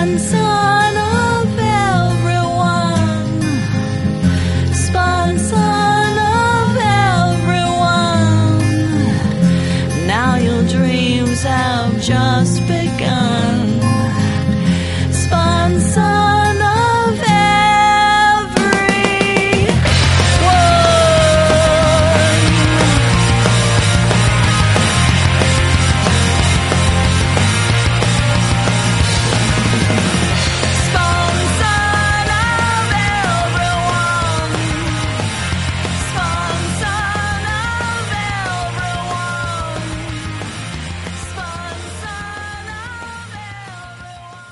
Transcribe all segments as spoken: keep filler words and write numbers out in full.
Spawn, son of everyone. Spawn, son of everyone. Now your dreams have just begun. Spawn, son of everyone. Spawn, son of everyone. Spawn, son of everyone. Spawn, son of everyone.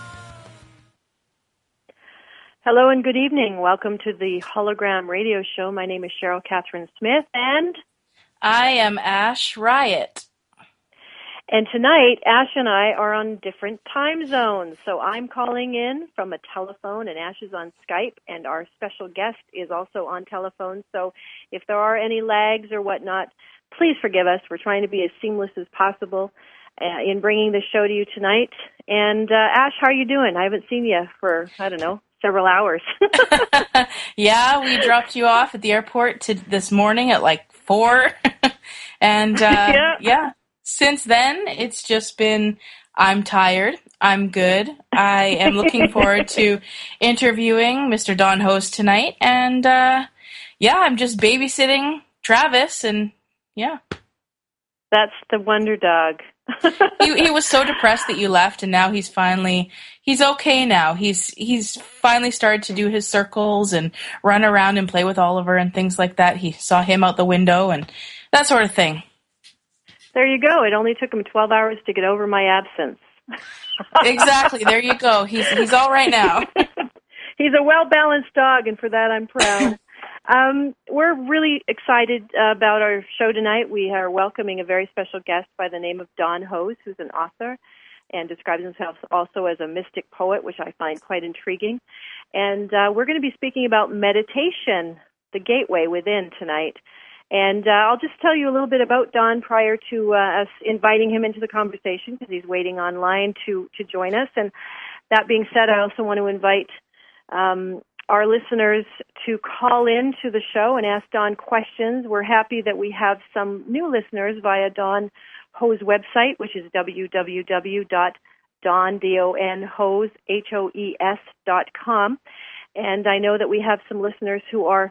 Hello and good evening. Welcome to the Hologram Radio Show. My name is Cheryl Catherine Smith, and I am Ash Riot. and tonight Ash and I are on different time zones. So I'm calling in from a telephone, and Ash is on Skype, and our special guest is also on telephone. So if there are any lags or whatnot, please forgive us. We're trying to be as seamless as possible uh, in bringing the show to you tonight. And uh, Ash, how are you doing? I haven't seen you for, I don't know, several hours. Yeah, we dropped you off at the airport to this morning at like four. and uh, Yeah. yeah, since then it's just been, I'm tired, I'm good. I am looking forward to interviewing Mister Don Hose tonight. And uh, yeah, I'm just babysitting Travis, and yeah. That's the wonder dog. he, he was so depressed that you left, and now he's finally he's okay now. He's he's finally started to do his circles and run around and play with Oliver and things like that. He saw him out the window and that sort of thing. There you go. It only took him twelve hours to get over my absence. Exactly. There you go. He's he's all right now. He's a well-balanced dog, and for that I'm proud. Um, we're really excited uh, about our show tonight. We are welcoming a very special guest by the name of Don Hose, who's an author and describes himself also as a mystic poet, which I find quite intriguing. And uh, we're going to be speaking about meditation, the gateway within, tonight. And uh, I'll just tell you a little bit about Don prior to uh, us inviting him into the conversation, because he's waiting online to, to join us. And that being said, I also want to invite um, our listeners to call in to the show and ask Don questions. We're happy that we have some new listeners via Don Hose website, which is w w w dot don hose h o e s dot com. And I know that we have some listeners who are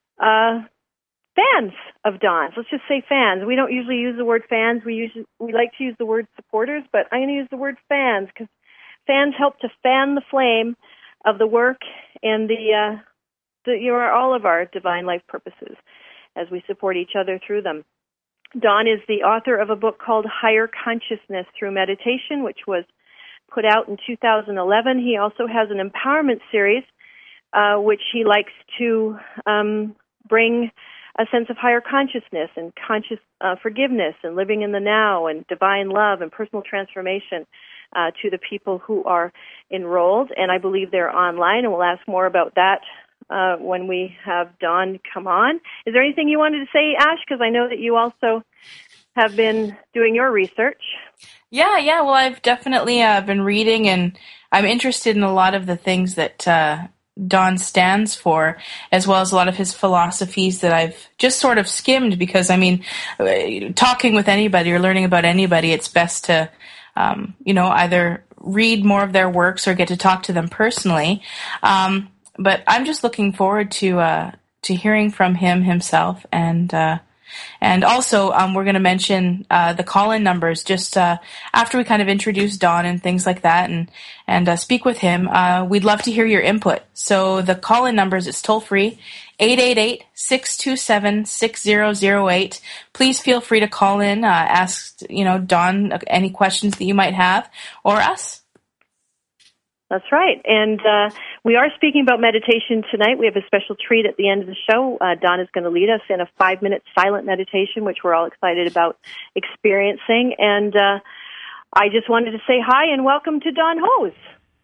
uh, fans of Don's. Let's just say fans. We don't usually use the word fans. We usually we like to use the word supporters, but I'm going to use the word fans, because fans help to fan the flame of the work and the, uh, the you know, all of our divine life purposes as we support each other through them. Don is the author of a book called Higher Consciousness Through Meditation, which was put out in two thousand eleven. He also has an empowerment series, uh, which he likes to um, bring a sense of higher consciousness and conscious uh, forgiveness and living in the now and divine love and personal transformation Uh, to the people who are enrolled, and I believe they're online, and we'll ask more about that uh, when we have Don come on. Is there anything you wanted to say, Ash? Because I know that you also have been doing your research. Yeah, yeah. Well, I've definitely uh, been reading, and I'm interested in a lot of the things that uh, Don stands for, as well as a lot of his philosophies that I've just sort of skimmed, because, I mean, talking with anybody or learning about anybody, it's best to Um, you know, either read more of their works or get to talk to them personally. Um, but I'm just looking forward to uh, to hearing from him himself, and uh, and also um, we're going to mention uh, the call-in numbers just uh, after we kind of introduce Don and things like that, and and uh, speak with him. Uh, we'd love to hear your input. So the call-in numbers, it's toll free. eight eight eight, six two seven, six zero zero eight. Please feel free to call in, uh, ask, you know, Don any questions that you might have, or us. That's right. And uh, we are speaking about meditation tonight. We have a special treat at the end of the show. Uh, Don is going to lead us in a five-minute silent meditation, which we're all excited about experiencing. And uh, I just wanted to say hi and welcome to Don Hose.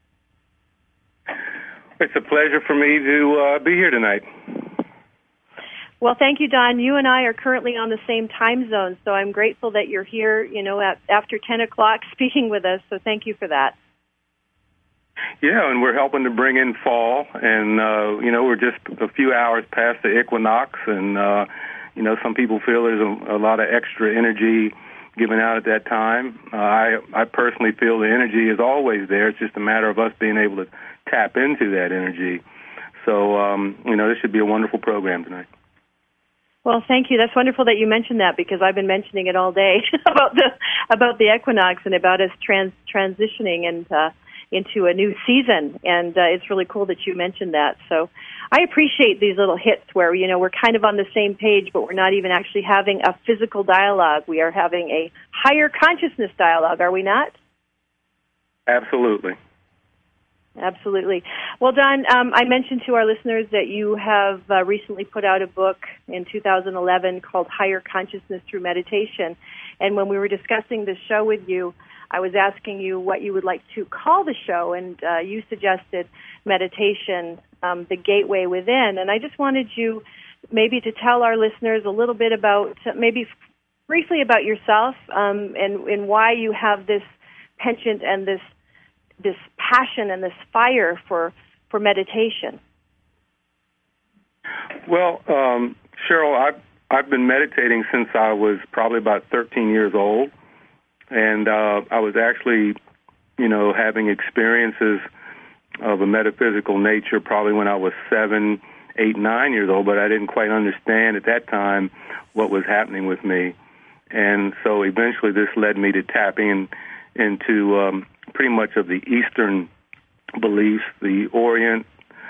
It's a pleasure for me to uh, be here tonight. Well, thank you, Don. You and I are currently on the same time zone, so I'm grateful that you're here, you know, at, after ten o'clock speaking with us, so thank you for that. Yeah, and we're helping to bring in fall, and uh, you know we're just a few hours past the equinox, and uh, you know some people feel there's a, a lot of extra energy given out at that time. Uh, I I personally feel the energy is always there. It's just a matter of us being able to tap into that energy. So um, you know this should be a wonderful program tonight. Well, thank you. That's wonderful that you mentioned that, because I've been mentioning it all day about the about the equinox and about us trans transitioning and uh, into a new season. And uh, it's really cool that you mentioned that. So I appreciate these little hits where, you know, we're kind of on the same page, but we're not even actually having a physical dialogue. We are having a higher consciousness dialogue, are we not? Absolutely. Absolutely. Well, Don, um, I mentioned to our listeners that you have uh, recently put out a book in two thousand eleven called Higher Consciousness Through Meditation. And when we were discussing the show with you, I was asking you what you would like to call the show, and uh, you suggested meditation, um, the gateway within. And I just wanted you maybe to tell our listeners a little bit about, maybe briefly about yourself, um, and, and why you have this penchant and this this passion and this fire for, for meditation. Well, um, Cheryl, I've, I've been meditating since I was probably about thirteen years old, and uh, I was actually, you know, having experiences of a metaphysical nature probably when I was seven, eight, nine years old, but I didn't quite understand at that time what was happening with me. And so eventually this led me to tapping into um, pretty much of the Eastern beliefs, the Orient,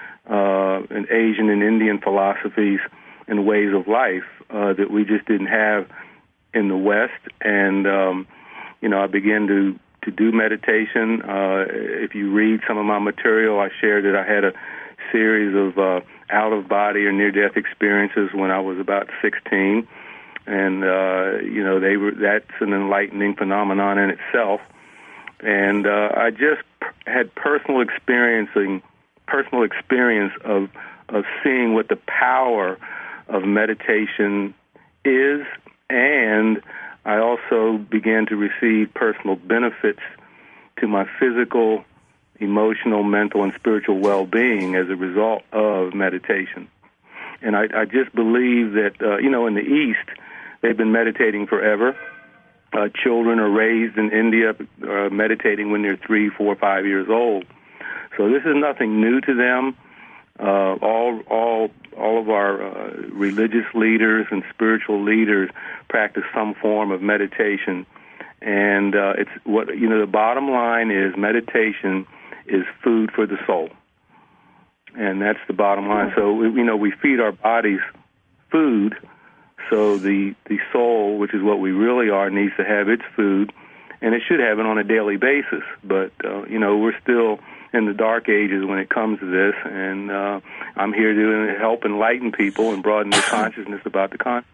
uh, and Asian and Indian philosophies and ways of life uh, that we just didn't have in the West. And, um, you know, I began to, to do meditation. Uh, if you read some of my material, I shared that I had a series of uh, out-of-body or near-death experiences when I was about sixteen. And, uh, you know, they were that's an enlightening phenomenon in itself. And uh, I just had personal experiencing, personal experience of of seeing what the power of meditation is, and I also began to receive personal benefits to my physical, emotional, mental, and spiritual well-being as a result of meditation. And I, I just believe that, uh, you know, in the East, they've been meditating forever. Uh, children are raised in India uh, meditating when they're three, four, five years old. So this is nothing new to them. Uh, all, all, all of our uh, religious leaders and spiritual leaders practice some form of meditation, and uh, it's what you know. The bottom line is meditation is food for the soul, and that's the bottom line. So you know, we feed our bodies food. So the, the soul, which is what we really are, needs to have its food, and it should have it on a daily basis. But, uh, you know, we're still in the dark ages when it comes to this, and uh, I'm here to help enlighten people and broaden their consciousness about the concept.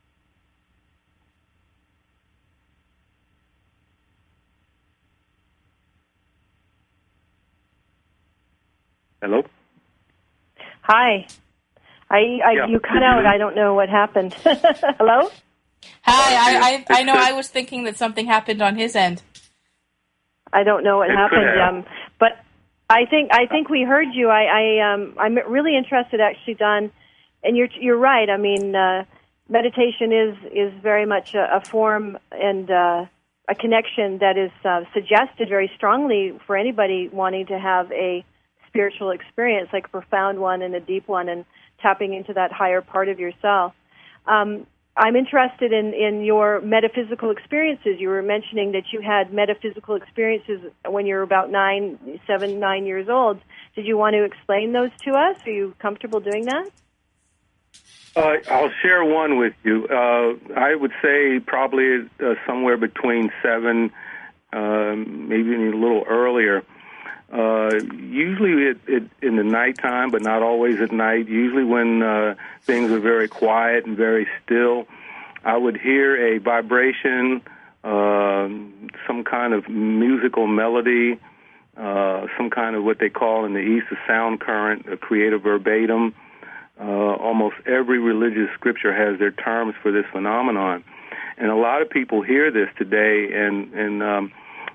Hello? Hi. I, I Yeah. you cut out. I don't know what happened. Hello? Hi, I, I, I know I was thinking that something happened on his end. I don't know what It could happened. have. Um, but I think I think we heard you. I, I um, I'm really interested, actually, Don. And you're you're right. I mean, uh, meditation is is very much a, a form and uh, a connection that is uh, suggested very strongly for anybody wanting to have a spiritual experience, like a profound one and a deep one, and tapping into that higher part of yourself. Um, I'm interested in, in your metaphysical experiences. You were mentioning that you had metaphysical experiences when you were about nine, seven, nine years old. Did you want to explain those to us? Are you comfortable doing that? Uh, I'll share one with you. Uh, I would say probably uh, somewhere between seven, uh, maybe a little earlier. Uh, usually it, it, in the nighttime, but not always at night. Usually when uh, things are very quiet and very still, I would hear a vibration, uh, some kind of musical melody, uh, some kind of what they call in the East a sound current, a creative verbatim. Uh, almost every religious scripture has their terms for this phenomenon. And a lot of people hear this today and, and um,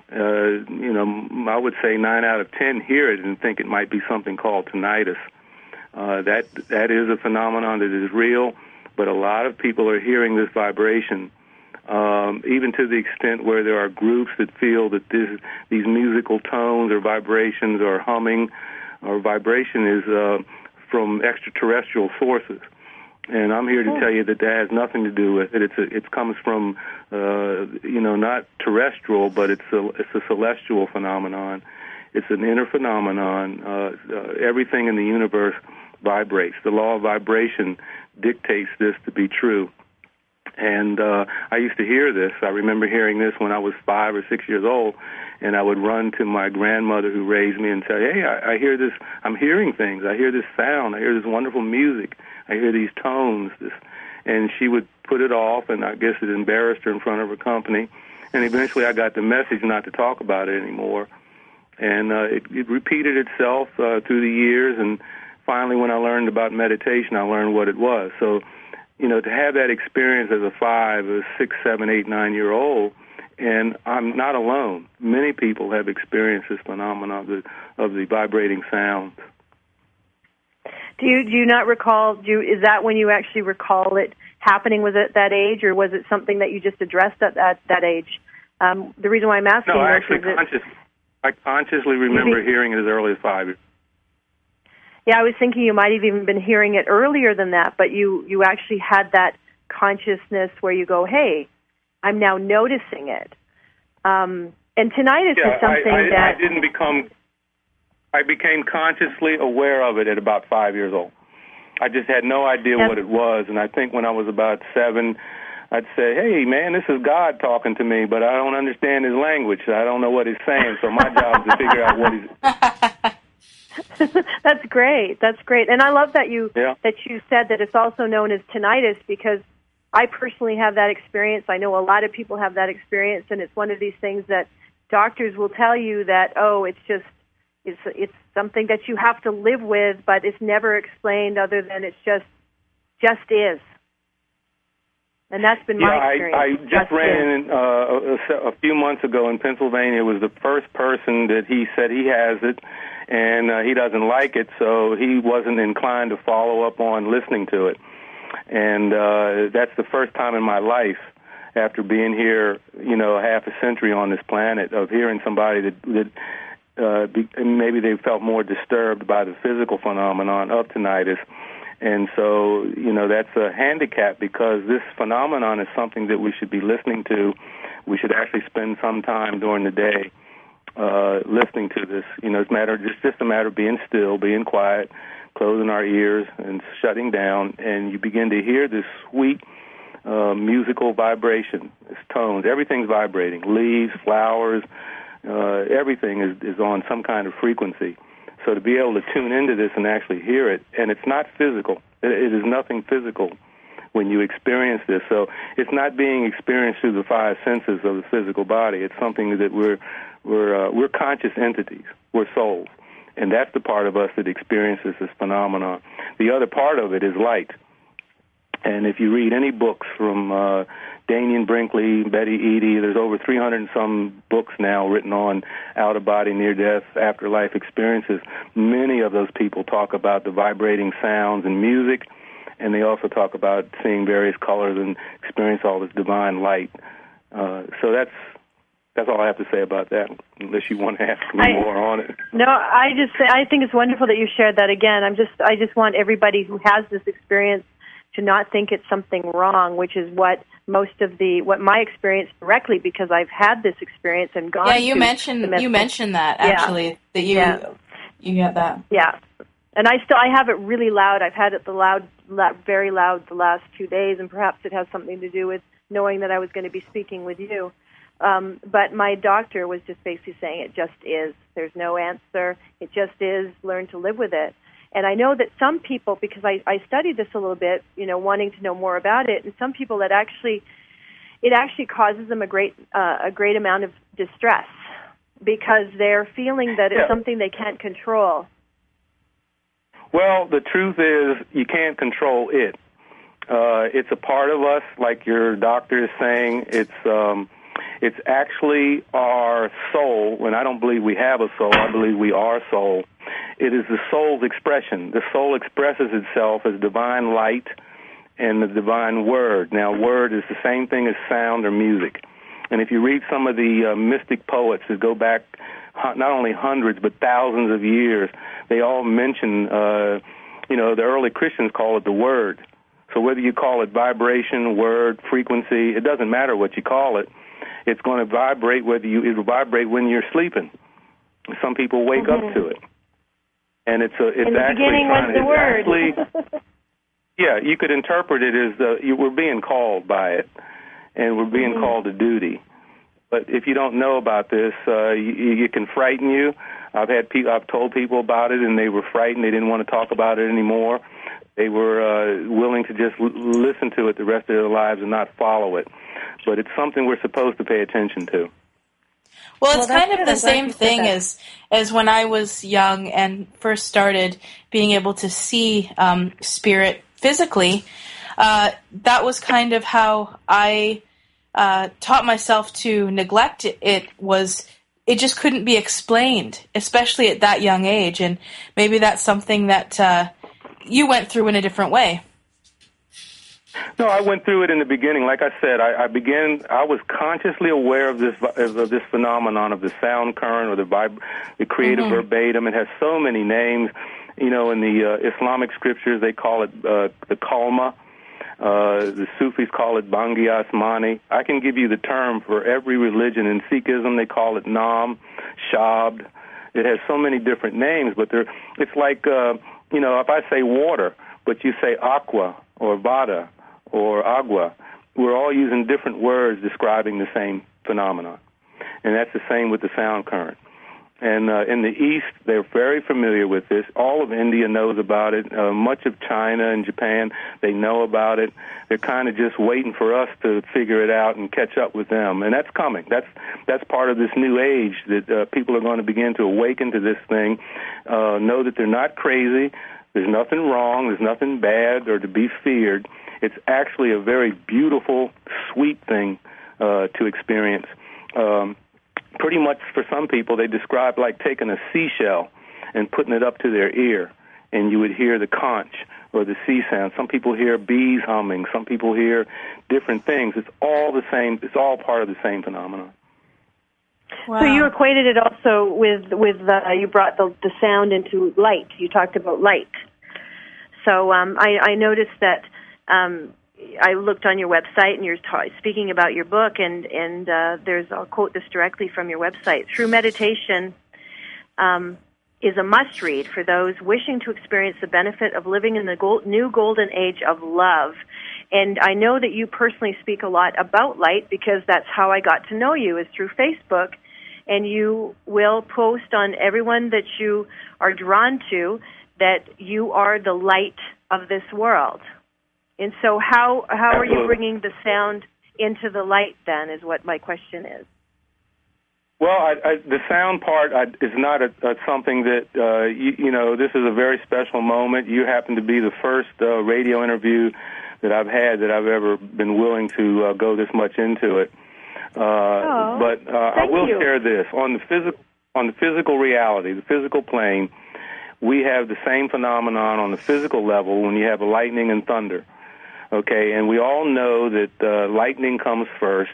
uh, you know, I would say nine out of ten hear it and think it might be something called tinnitus. Uh, that that is a phenomenon that is real, but a lot of people are hearing this vibration, um, even to the extent where there are groups that feel that this, these musical tones or vibrations or humming or vibration is uh, from extraterrestrial sources. And I'm here to tell you that that has nothing to do with it. It's a, it comes from, uh, you know, not terrestrial, but it's a, it's a celestial phenomenon. It's an inner phenomenon. Uh, uh, everything in the universe vibrates. The law of vibration dictates this to be true. And uh, I used to hear this. I remember hearing this when I was five or six years old, and I would run to my grandmother who raised me and say, hey, I, I hear this, I'm hearing things. I hear this sound. I hear this wonderful music. I hear these tones. This, and she would put it off, and I guess it embarrassed her in front of her company. And eventually I got the message not to talk about it anymore. And uh, it, it repeated itself uh, through the years, and finally when I learned about meditation, I learned what it was. So, you know, to have that experience as a five, a six, seven, eight, nine-year-old, and I'm not alone. Many people have experienced this phenomenon of the, of the vibrating sounds. Do you do you not recall? Do you, is that when you actually recall it happening? Was it at that age, or was it something that you just addressed at that that age? Um, the reason why I'm asking. No, I this actually is conscious, I consciously remember Maybe. hearing it as early as five years. Yeah, I was thinking you might have even been hearing it earlier than that, but you you actually had that consciousness where you go, hey, I'm now noticing it. Um, and tinnitus Yeah, is something I, I, that I didn't become. I became consciously aware of it at about five years old. I just had no idea Yep. what it was, and I think when I was about seven, I'd say, hey, man, this is God talking to me, but I don't understand his language. I don't know what he's saying, so my job is to figure out what he's... That's great. That's great. And I love that you Yeah. that you said that it's also known as tinnitus, because I personally have that experience. I know a lot of people have that experience, and it's one of these things that doctors will tell you that, oh, it's just it's it's something that you have to live with, but it's never explained other than it's just just is. And that's been Yeah, my I, experience. I Just just ran is. in, uh, a, a few months ago in Pennsylvania. It was the first person that he said he has it, and uh, he doesn't like it, so he wasn't inclined to follow up on listening to it. And uh, that's the first time in my life, after being here, you know, half a century on this planet, of hearing somebody that, that uh, be, maybe they felt more disturbed by the physical phenomenon of tinnitus. And so, you know, that's a handicap, because this phenomenon is something that we should be listening to. We should actually spend some time during the day uh, listening to this. You know, it's matter just just a matter of being still, being quiet, closing our ears and shutting down, and you begin to hear this sweet uh, musical vibration. It's tones. Everything's vibrating. Leaves, flowers, uh, everything is, is on some kind of frequency. So to be able to tune into this and actually hear it, and it's not physical. It, it is nothing physical when you experience this. So it's not being experienced through the five senses of the physical body. It's something that we're we're uh, we're conscious entities. We're souls, and that's the part of us that experiences this phenomenon. The other part of it is light. And if you read any books from uh, Daniel Brinkley, Betty Eadie, there's over three hundred and some books now written on out-of-body, near-death, afterlife experiences. Many of those people talk about the vibrating sounds and music, and they also talk about seeing various colors and experience all this divine light. Uh, so that's that's all I have to say about that, unless you want to ask me I, more on it. No, I just I think it's wonderful that you shared that again. I'm just I just want everybody who has this experience to not think it's something wrong, which is what most of the what my experience directly, because I've had this experience and gone. Yeah, you to mentioned the you mentioned that Yeah. actually that you Yeah. you get that. Yeah, and I still I have it really loud. I've had it the loud, loud, very loud the last two days, and perhaps it has something to do with knowing that I was going to be speaking with you. Um, but my doctor was just basically saying it just is. There's no answer. It just is. Learn to live with it. And I know that some people, because I, I studied this a little bit, you know, wanting to know more about it, and some people that actually, it actually causes them a great uh, a great amount of distress, because they're feeling that it's Yeah. something they can't control. Well, the truth is you can't control it. Uh, it's a part of us, like your doctor is saying. It's um, It's actually our soul, and I don't believe we have a soul. I believe we are soul. It is the soul's expression. The soul expresses itself as divine light and the divine word. Now, word is the same thing as sound or music. And if you read some of the uh, mystic poets that go back not only hundreds but thousands of years, they all mention, uh, you know, the early Christians call it the word. So whether you call it vibration, word, frequency, it doesn't matter what you call it. It's going to vibrate whether you it will vibrate when you're sleeping. Some people wake mm-hmm. up to it, and it's a it's In the actually beginning was trying, the word. Actually, yeah, you could interpret it as uh, you we're being called by it, and we're being mm-hmm. called to duty. But if you don't know about this, uh, you, it can frighten you. I've had people, I've told people about it, and they were frightened. They didn't want to talk about it anymore. They were uh, willing to just l- listen to it the rest of their lives and not follow it. But it's something we're supposed to pay attention to. Well, it's well, kind of good. the I'm same thing that. as as when I was young and first started being able to see um, spirit physically. Uh, that was kind of how I uh, taught myself to neglect it. It was it just couldn't be explained, especially at that young age. And maybe that's something that uh, you went through in a different way. No, I went through it in the beginning. Like I said, I, I began. I was consciously aware of this of this phenomenon of the sound current or the vib, the creative mm-hmm. verbatim. It has so many names. You know, in the uh, Islamic scriptures, they call it uh, the kalma. Uh, the Sufis call it Bangi Asmani. I can give you the term for every religion. In Sikhism, they call it Nam, Shabd. It has so many different names, but they're, it's like, uh, you know, if I say water, but you say aqua or vada or agua, we're all using different words describing the same phenomenon. And that's the same with the sound current. And uh, in the East, they're very familiar with this. All of India knows about it. Uh, much of China and Japan, they know about it. They're kind of just waiting for us to figure it out and catch up with them. And that's coming. That's that's part of this new age that uh, people are going to begin to awaken to this thing, uh, know that they're not crazy. There's nothing wrong. There's nothing bad or to be feared. It's actually a very beautiful, sweet thing uh, to experience. Um, pretty much for some people, they describe like taking a seashell and putting it up to their ear, and you would hear the conch or the sea sound. Some people hear bees humming. Some people hear different things. It's all the same. It's all part of the same phenomenon. Wow. So you equated it also with with uh, you brought the the sound into light. You talked about light. So um, I, I noticed that um, I looked on your website, and you're ta- speaking about your book, and and uh, there's I'll quote this directly from your website. True meditation um, is a must-read for those wishing to experience the benefit of living in the gold, new golden age of love. And I know that you personally speak a lot about light because that's how I got to know you, is through Facebook. And you will post on everyone that you are drawn to that you are the light of this world. And so how how are you bringing the sound into the light then, is what my question is. Well, I, I, the sound part I, is not a, a, something that, uh, you, you know, this is a very special moment. You happen to be the first uh, radio interview that I've had that I've ever been willing to uh, go this much into it. Uh, oh, but uh, I will you. share this. On the, phys- on the physical reality, the physical plane, we have the same phenomenon on the physical level when you have lightning and thunder. Okay, and we all know that uh, lightning comes first,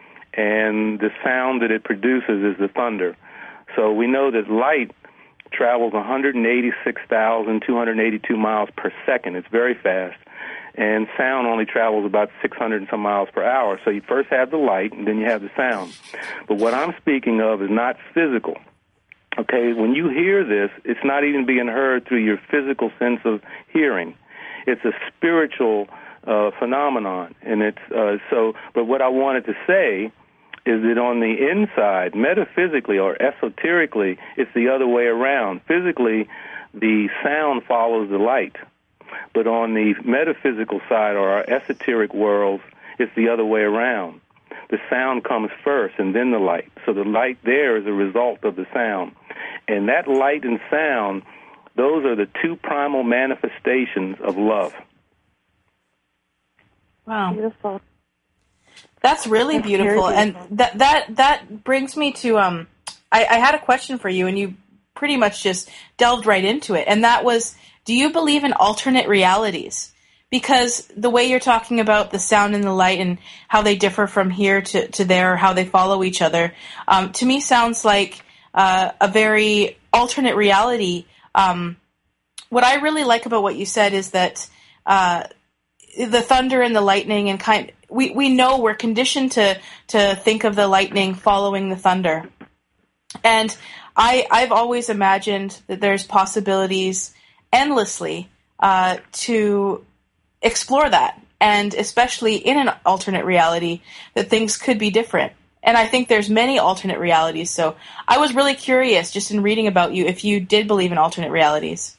and the sound that it produces is the thunder. So we know that light travels one hundred eighty-six thousand two hundred eighty-two miles per second. It's very fast. And sound only travels about six hundred and some miles per hour. So you first have the light, and then you have the sound. But what I'm speaking of is not physical. Okay, when you hear this, it's not even being heard through your physical sense of hearing. It's a spiritual uh, phenomenon. And it's uh, so. But what I wanted to say is that on the inside, metaphysically or esoterically, it's the other way around. Physically, the sound follows the light. But on the metaphysical side, or our esoteric worlds, it's the other way around. The sound comes first and then the light. So the light there is a result of the sound. And that light and sound, those are the two primal manifestations of love. Wow. Beautiful. That's really That's beautiful. very And beautiful. that that that brings me to um I, I had a question for you, and you pretty much just delved right into it. And that was, do you believe in alternate realities? Because the way you're talking about the sound and the light and how they differ from here to, to there, how they follow each other, um, to me sounds like uh, a very alternate reality. Um, what I really like about what you said is that uh, the thunder and the lightning and kind we, we know we're conditioned to to think of the lightning following the thunder. And I I've always imagined that there's possibilities endlessly uh, to explore that, and especially in an alternate reality that things could be different. And I think there's many alternate realities. So I was really curious, just in reading about you, if you did believe in alternate realities.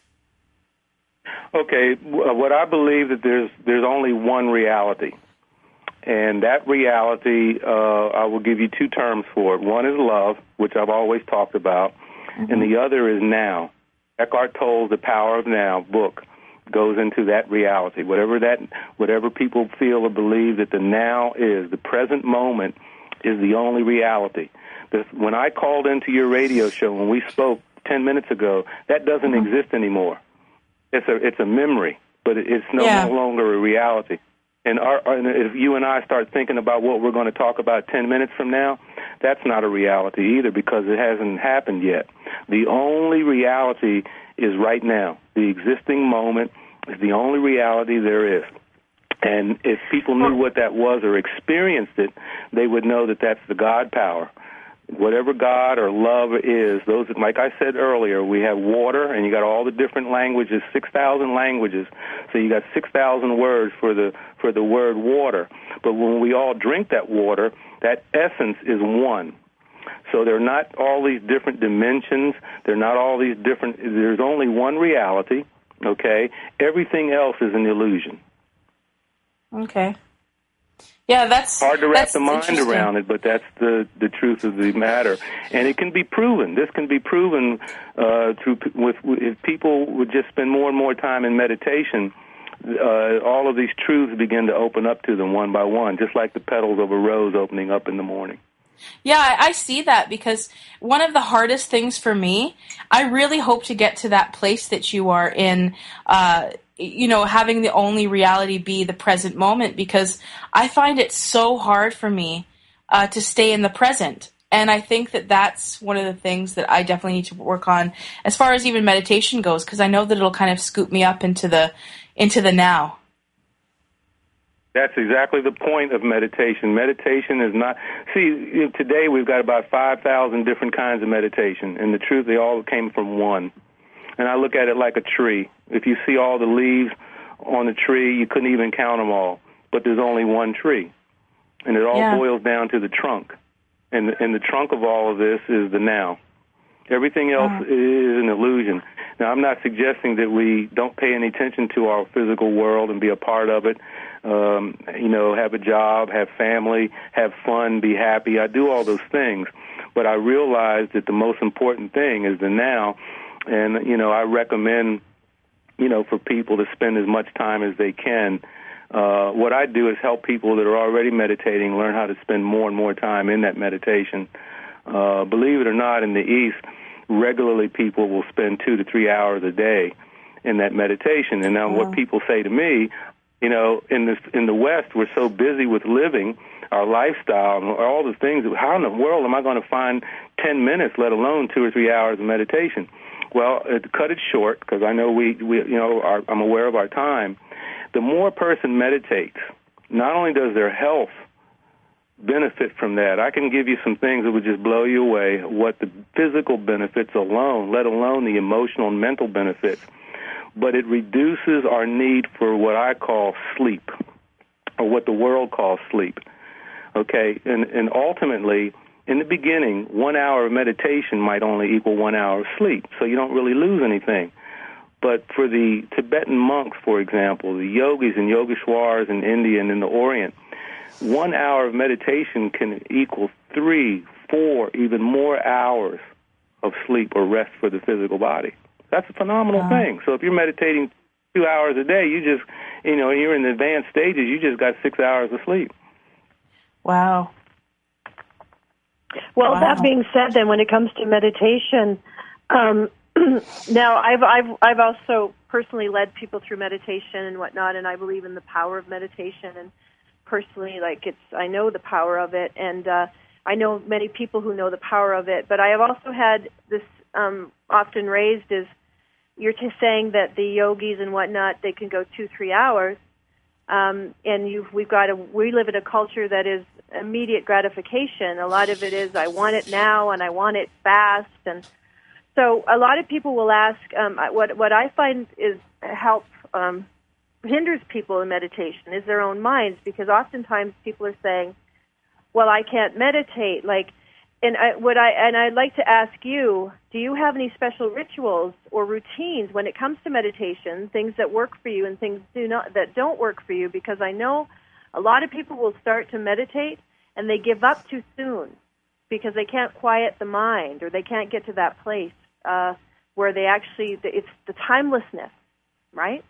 Okay, w- what I believe that there's there's only one reality, and that reality, uh, I will give you two terms for it. One is love, which I've always talked about, mm-hmm. and the other is now. Eckhart Tolle's The Power of Now book goes into that reality. Whatever that, whatever people feel or believe that the now is, the present moment is the only reality. The, when I called into your radio show, when we spoke ten minutes ago, that doesn't mm-hmm. exist anymore. It's a it's a memory, but it's no yeah. longer a reality. And, our, and if you and I start thinking about what we're going to talk about ten minutes from now, that's not a reality either, because it hasn't happened yet. The only reality is right now. The existing moment is the only reality there is. And if people knew what that was or experienced it, they would know that that's the God power. Whatever God or love is, those, like I said earlier, we have water, and you got all the different languages, six thousand languages. So you got six thousand words for the for the word water. But when we all drink that water, that essence is one. So they're not all these different dimensions. They're not all these different. There's only one reality. Okay, everything else is an illusion. Okay. Yeah, that's hard to wrap that's the mind around it, but that's the, the truth of the matter, and it can be proven. This can be proven uh, through with if people would just spend more and more time in meditation. Uh, all of these truths begin to open up to them one by one, just like the petals of a rose opening up in the morning. Yeah, I, I see that, because one of the hardest things for me, I really hope to get to that place that you are in. Uh, you know, having the only reality be the present moment, because I find it so hard for me uh, to stay in the present. And I think that that's one of the things that I definitely need to work on as far as even meditation goes, because I know that it'll kind of scoop me up into the into the now. That's exactly the point of meditation. Meditation is not... See, you know, today we've got about five thousand different kinds of meditation, and the truth, they all came from one. And I look at it like a tree. If you see all the leaves on the tree, you couldn't even count them all. But there's only one tree. And it all yeah. boils down to the trunk. And the, and the trunk of all of this is the now. Everything else uh-huh. is an illusion. Now, I'm not suggesting that we don't pay any attention to our physical world and be a part of it. Um, you know, have a job, have family, have fun, be happy. I do all those things. But I realize that the most important thing is the now. And, you know, I recommend, you know, for people to spend as much time as they can. Uh, what I do is help people that are already meditating learn how to spend more and more time in that meditation. Uh, believe it or not, in the East, regularly people will spend two to three hours a day in that meditation. And now wow. what people say to me, you know, in the, in the West, we're so busy with living our lifestyle and all the things. How in the world am I going to find ten minutes, let alone two or three hours of meditation? Well, uh, to cut it short, because I know we, we you know, our, I'm aware of our time, the more a person meditates, not only does their health benefit from that, I can give you some things that would just blow you away, what the physical benefits alone, let alone the emotional and mental benefits, but it reduces our need for what I call sleep, or what the world calls sleep, okay? And, and ultimately, in the beginning, one hour of meditation might only equal one hour of sleep, so you don't really lose anything. But for the Tibetan monks, for example, the yogis and yogeshwaras in India and in the Orient, one hour of meditation can equal three, four, even more hours of sleep or rest for the physical body. That's a phenomenal wow. thing. So if you're meditating two hours a day, you just, you know, you're in the advanced stages, you just got six hours of sleep. Wow. Well, Wow. that being said, then when it comes to meditation, um, now I've I've I've also personally led people through meditation and whatnot, and I believe in the power of meditation. And personally, like it's I know the power of it, and uh, I know many people who know the power of it. But I have also had this um, often raised is you're just saying that the yogis and whatnot, they can go two three hours. Um, and you've, we've got a, we live in a culture that is immediate gratification. A lot of it is, I want it now and I want it fast. And so a lot of people will ask, um, what, what I find is help, um, hinders people in meditation is their own minds, because oftentimes people are saying, well, I can't meditate. Like, and I, what I, and I'd like to ask you, do you have any special rituals or routines when it comes to meditation, things that work for you and things do not, that don't work for you? Because I know a lot of people will start to meditate and they give up too soon because they can't quiet the mind, or they can't get to that place uh, where they actually, it's the timelessness, right?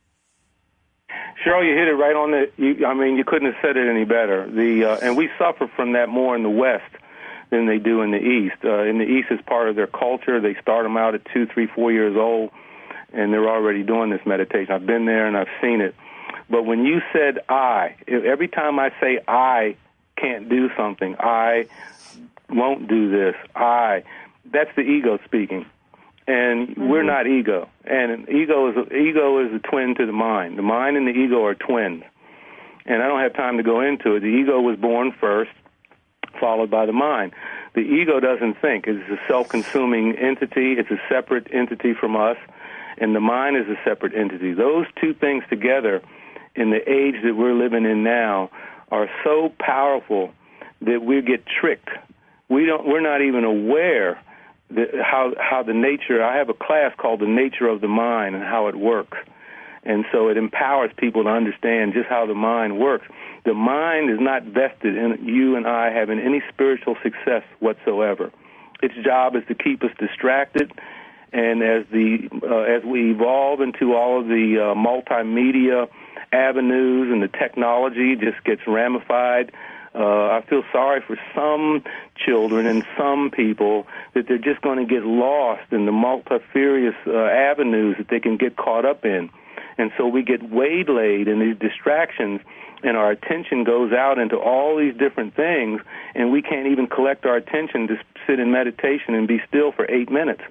Cheryl, you hit it right on the, you, I mean, you couldn't have said it any better. The uh, and we suffer from that more in the West than they do in the East. Uh, in the East, it's part of their culture. They start them out at two, three, four years old, and they're already doing this meditation. I've been there and I've seen it. But when you said I, every time I say I can't do something, I won't do this, I, that's the ego speaking. And mm-hmm. we're not ego. And ego is a, ego is a twin to the mind. The mind and the ego are twins. And I don't have time to go into it. The ego was born first, followed by the mind. The ego doesn't think. It's a self-consuming entity. It's a separate entity from us, and the mind is a separate entity. Those two things together in the age that we're living in now are so powerful that we get tricked. We don't, we're not even aware that how, how the nature, I have a class called The Nature of the Mind and how it works. And so it empowers people to understand just how the mind works. The mind is not vested in you and I having any spiritual success whatsoever. Its job is to keep us distracted, and as the uh, as we evolve into all of the uh, multimedia avenues and the technology just gets ramified, uh, I feel sorry for some children and some people that they're just going to get lost in the multifarious uh, avenues that they can get caught up in. And so we get waylaid in these distractions, and our attention goes out into all these different things, and we can't even collect our attention to sit in meditation and be still for eight minutes.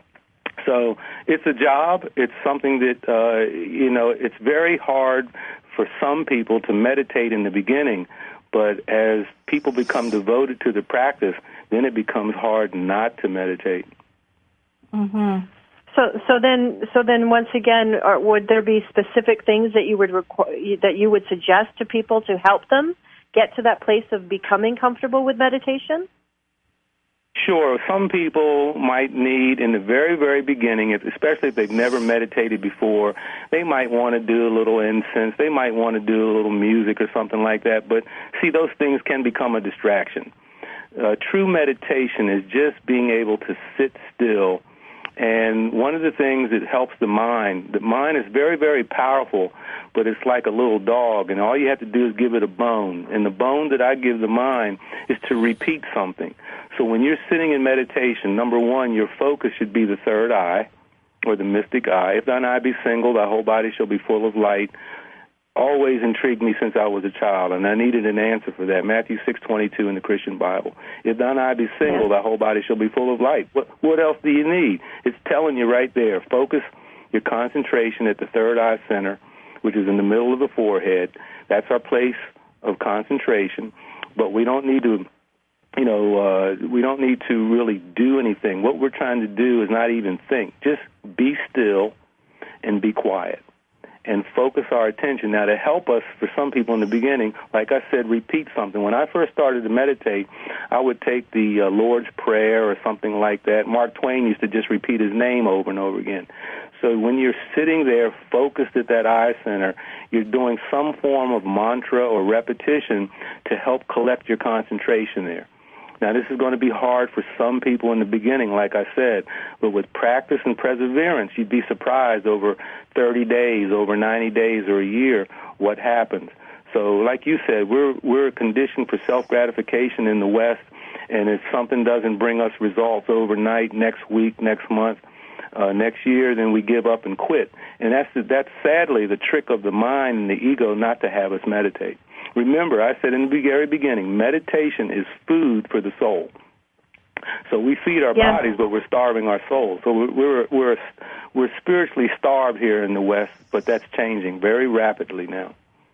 So it's a job. It's something that, uh, you know, it's very hard for some people to meditate in the beginning, but as people become devoted to the practice, then it becomes hard not to meditate. Mm-hmm. So, so then, so then, once again, are, would there be specific things that you would requ- that you would suggest to people to help them get to that place of becoming comfortable with meditation? Sure. Some people might need, in the very, very beginning, especially if they've never meditated before, they might want to do a little incense. They might want to do a little music or something like that. But see, those things can become a distraction. Uh, true meditation is just being able to sit still. And one of the things that helps the mind, the mind is very, very powerful, but it's like a little dog, and all you have to do is give it a bone. And the bone that I give the mind is to repeat something. So when you're sitting in meditation, number one, your focus should be the third eye, or the mystic eye. If thine eye be single, thy whole body shall be full of light. Always intrigued me since I was a child, and I needed an answer for that. Matthew six twenty-two in the Christian Bible. If thine eye be single, thy whole body shall be full of light. What, what else do you need? It's telling you right there. Focus your concentration at the third eye center, which is in the middle of the forehead. That's our place of concentration. But we don't need to, you know, uh, we don't need to really do anything. What we're trying to do is not even think. Just be still and be quiet. And focus our attention. Now, to help us, for some people in the beginning, like I said, repeat something. When I first started to meditate, I would take the uh, Lord's Prayer or something like that. Mark Twain used to just repeat his name over and over again. So when you're sitting there focused at that eye center, you're doing some form of mantra or repetition to help collect your concentration there. Now, this is going to be hard for some people in the beginning, like I said, but with practice and perseverance, you'd be surprised over thirty days, over ninety days, or a year, what happens. So, like you said, we're we're conditioned for self-gratification in the West, and if something doesn't bring us results overnight, next week, next month, uh, next year, then we give up and quit. And that's that's sadly the trick of the mind and the ego not to have us meditate. Remember, I said in the very beginning, meditation is food for the soul. So we feed our Yeah. bodies, but we're starving our souls. So we're, we're we're we're spiritually starved here in the West, but that's changing very rapidly now.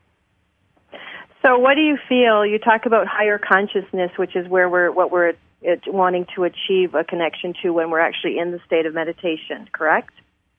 So what do you feel? You talk about higher consciousness, which is where we're what we're it, wanting to achieve a connection to when we're actually in the state of meditation, correct?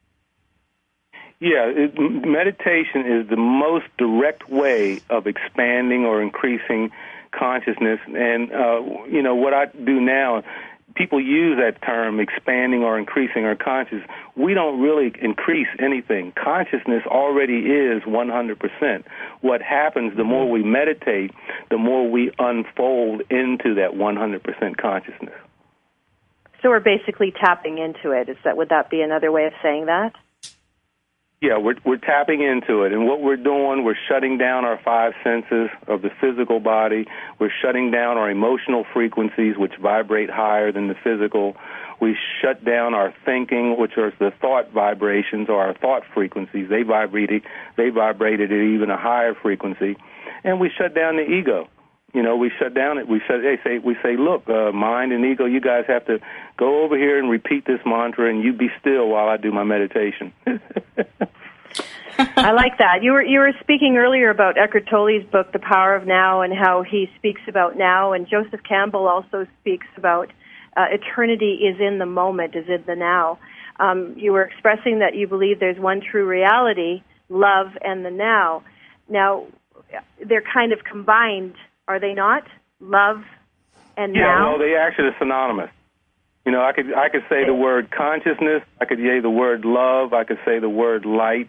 Yeah, it, meditation is the most direct way of expanding or increasing consciousness. And, uh, you know, what I do now, people use that term, expanding or increasing our consciousness. We don't really increase anything. Consciousness already is one hundred percent. What happens, the more we meditate, the more we unfold into that one hundred percent consciousness. So we're basically tapping into it. Is that would that be another way of saying that? Yeah, we're we're tapping into it, and what we're doing, we're shutting down our five senses of the physical body. We're shutting down our emotional frequencies, which vibrate higher than the physical. We shut down our thinking, which are the thought vibrations or our thought frequencies. They vibrate, they vibrated at even a higher frequency, and we shut down the ego. You know, we shut down it. We shut. They say we say, look, uh, mind and ego, you guys have to go over here and repeat this mantra, and you be still while I do my meditation. I like that. You were you were speaking earlier about Eckhart Tolle's book, The Power of Now, and how he speaks about now, and Joseph Campbell also speaks about uh, eternity is in the moment, is in the now. Um, you were expressing that you believe there's one true reality, love, and the now. Now, they're kind of combined, are they not? Love and yeah, now? well, they actually are synonymous. You know, I could I could say the word consciousness, I could say the word love, I could say the word light,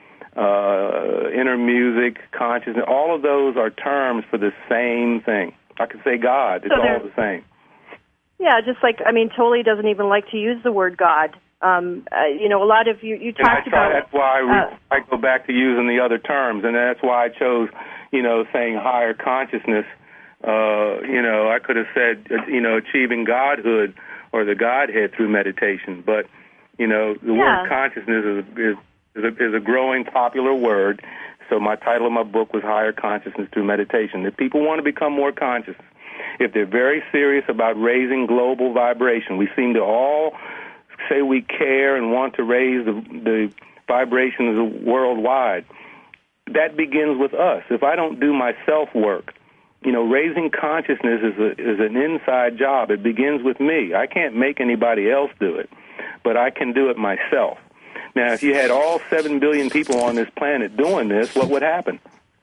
uh, inner music, consciousness. All of those are terms for the same thing. I could say God. It's So all the same. Yeah, just like, I mean, Tolle doesn't even like to use the word God. Um, uh, you know, a lot of you, you And I talked try, about... that's why I, re- uh, I go back to using the other terms, and that's why I chose, you know, saying higher consciousness. Uh, you know, I could have said, uh, you know, achieving Godhood or the Godhead through meditation, but, you know, the Yeah. word consciousness is, is, is, a, is a growing popular word, so my title of my book was Higher Consciousness Through Meditation. If people want to become more conscious, if they're very serious about raising global vibration, we seem to all say we care and want to raise the, the vibrations worldwide. That begins with us. If I don't do my self-work, you know, raising consciousness is a, is an inside job. It begins with me. I can't make anybody else do it, but I can do it myself. Now, if you had all seven billion people on this planet doing this, what would happen?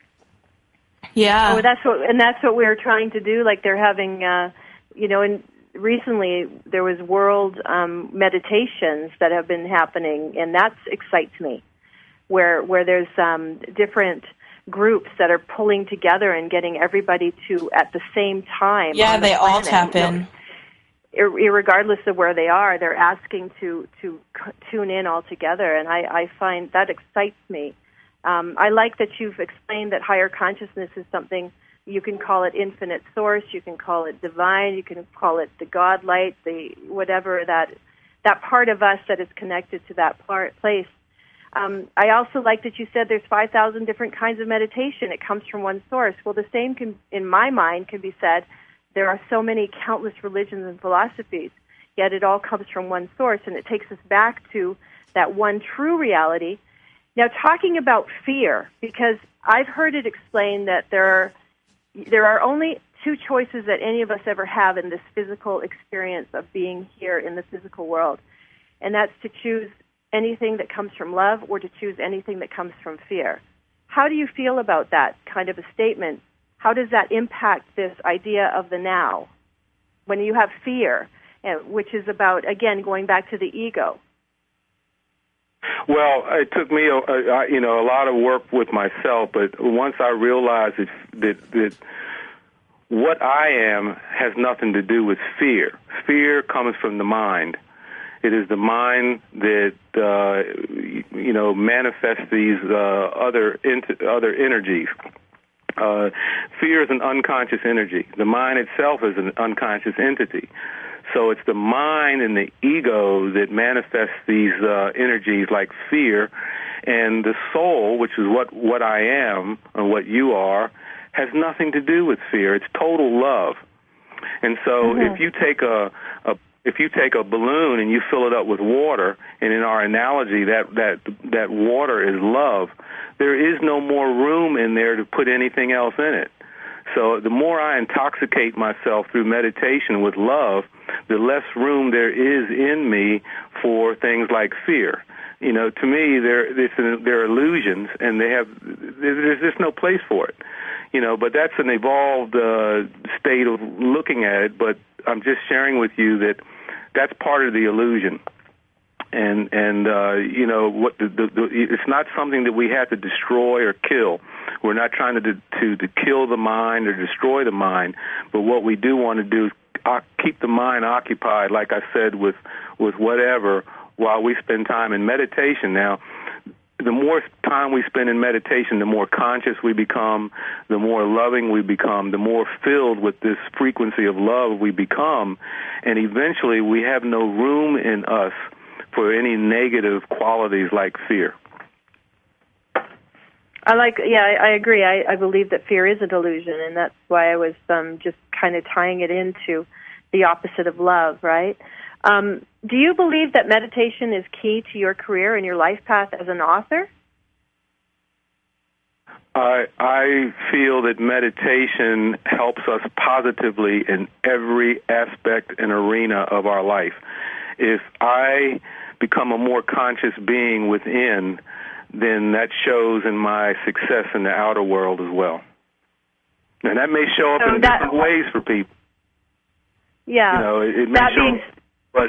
Yeah. Oh, that's what, and that's what we're trying to do. Like they're having, uh, you know, and recently there was world um, meditations that have been happening, and that excites me. Where where there's um, different groups that are pulling together and getting everybody to at the same time. Yeah, on the they all planet. tap You know, in. ir- Irregardless of where they are, they're asking to to c- tune in all together, and I, I find that excites me. Um, I like that you've explained that higher consciousness is something, you can call it infinite source, you can call it divine, you can call it the God light, the whatever that that part of us that is connected to that part, place. Um, I also like that you said there's five thousand different kinds of meditation. It comes from one source. Well, the same can, in my mind, can be said. There are so many countless religions and philosophies, yet it all comes from one source, and it takes us back to that one true reality. Now, talking about fear, because I've heard it explained that there are there are only two choices that any of us ever have in this physical experience of being here in the physical world, and that's to choose anything that comes from love or to choose anything that comes from fear. How do you feel about that kind of a statement? How does that impact this idea of the now? When you have fear, which is about, again, going back to the ego. Well, it took me, a, a, you know, a lot of work with myself, but once I realized that, that, that what I am has nothing to do with fear. Fear comes from the mind. It is the mind that uh, you know manifests these uh, other ent- other energies. Uh, fear is an unconscious energy. The mind itself is an unconscious entity. So it's the mind and the ego that manifests these uh, energies like fear, and the soul, which is what, what I am and what you are, has nothing to do with fear. It's total love. And so mm-hmm. if you take a, a if you take a balloon and you fill it up with water, and in our analogy that, that, that water is love, there is no more room in there to put anything else in it. So the more I intoxicate myself through meditation with love, the less room there is in me for things like fear. You know, to me, they're, they're illusions, and they have there's just no place for it. You know, but that's an evolved uh, state of looking at it. But I'm just sharing with you that that's part of the illusion. And and uh, you know what? The, the, the, it's not something that we have to destroy or kill. We're not trying to, to to kill the mind or destroy the mind. But what we do want to do is uh, keep the mind occupied, like I said, with with whatever, while we spend time in meditation. Now, the more time we spend in meditation, the more conscious we become, the more loving we become, the more filled with this frequency of love we become, and eventually we have no room in us for any negative qualities like fear. I like, yeah, I, I agree. I, I believe that fear is a delusion, and that's why I was um, just kind of tying it into the opposite of love, right? Um, do you believe that meditation is key to your career and your life path as an author? I, I feel that meditation helps us positively in every aspect and arena of our life. If I become a more conscious being within, then that shows in my success in the outer world as well. And that may show up so in that, different ways for people. Yeah. You know, it, it may that show being... up, but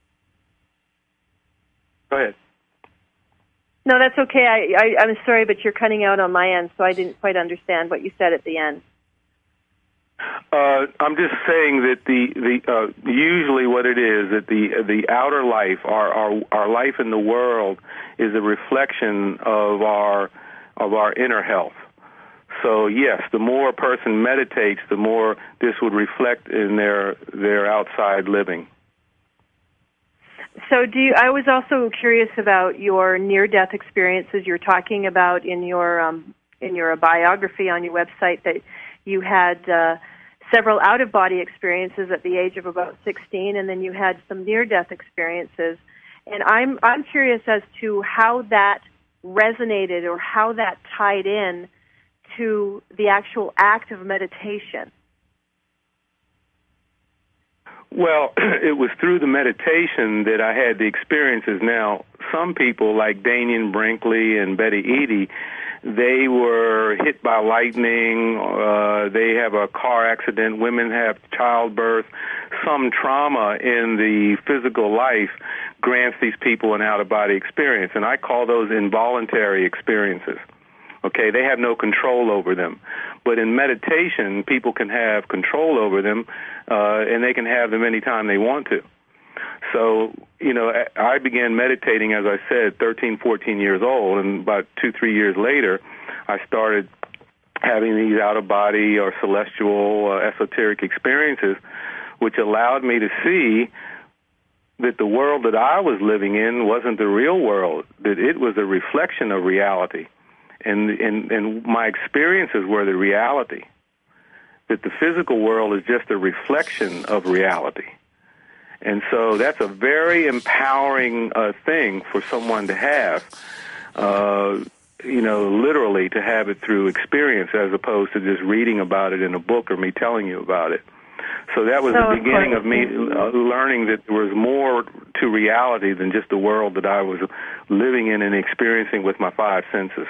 go ahead. No, that's okay. I, I, I'm sorry, but you're cutting out on my end, so I didn't quite understand what you said at the end. Uh, I'm just saying that the the uh, usually what it is that the the outer life, our, our our life in the world, is a reflection of our of our inner health. So yes, the more a person meditates, the more this would reflect in their their outside living. So do you, I was also curious about your near-death experiences. You're talking about in your um, in your biography on your website that you had uh, several out-of-body experiences at the age of about sixteen, and then you had some near-death experiences. And I'm I'm curious as to how that resonated or how that tied in to the actual act of meditation. Well, it was through the meditation that I had the experiences. Now, some people like Daniel Brinkley and Betty Eadie, they were hit by lightning, uh, they have a car accident, women have childbirth, some trauma in the physical life grants these people an out-of-body experience, and I call those involuntary experiences. Okay, they have no control over them. But in meditation, people can have control over them, uh, and they can have them anytime they want to. So, you know, I began meditating, as I said, thirteen, fourteen years old, and about two, three years later, I started having these out-of-body or celestial, uh, esoteric experiences, which allowed me to see that the world that I was living in wasn't the real world, that it was a reflection of reality. And, and and my experiences were the reality, that the physical world is just a reflection of reality. And so that's a very empowering uh, thing for someone to have, uh, you know, literally to have it through experience as opposed to just reading about it in a book or me telling you about it. So that was so the beginning of me uh, learning that there was more to reality than just the world that I was living in and experiencing with my five senses.